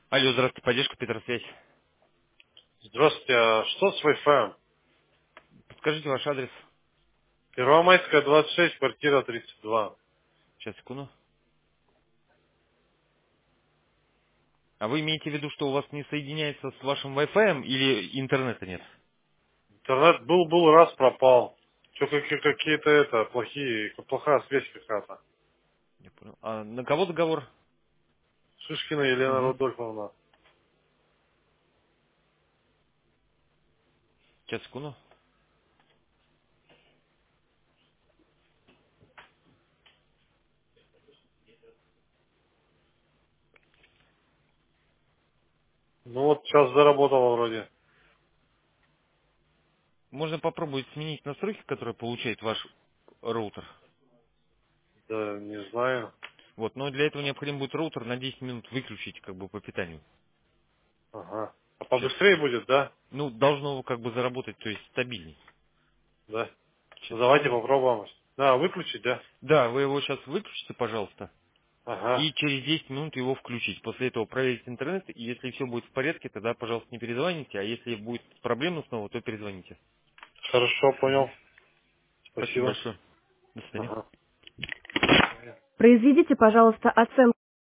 Алло, здравствуйте, поддержка, Петросвязь. Здравствуйте, а что с Wi-Fi? Подскажите ваш адрес. Первомайская, 26, квартира 32. Сейчас, секунду. А вы имеете в виду, что у вас не соединяется с вашим Wi-Fi или интернета нет? Интернет был, раз пропал. Что какие-то плохая связь какая-то. Я понял. А на кого договор? Шишкина Елена Угу. Рудольфовна. Сейчас, секунду. Ну вот сейчас заработала вроде. Можно попробовать сменить настройки, которые получает ваш роутер. Да, не знаю. Вот, но для этого необходимо будет роутер на 10 минут выключить, как бы, по питанию. Ага. А Сейчас, побыстрее секунду. будет, да? Ну, должно как бы заработать, то есть стабильней. Да. Сейчас, Ну давайте секунду. попробуем. Да, выключить, да? Да, вы его сейчас выключите, пожалуйста. Ага. И через 10 минут его включить. После этого проверить интернет, и если все будет в порядке, тогда, пожалуйста, не перезвоните, а если будет проблема снова, то перезвоните. Хорошо, Мгм. понял. Спасибо Спасибо. большое. До свидания. Ага. Произведите, пожалуйста, оценку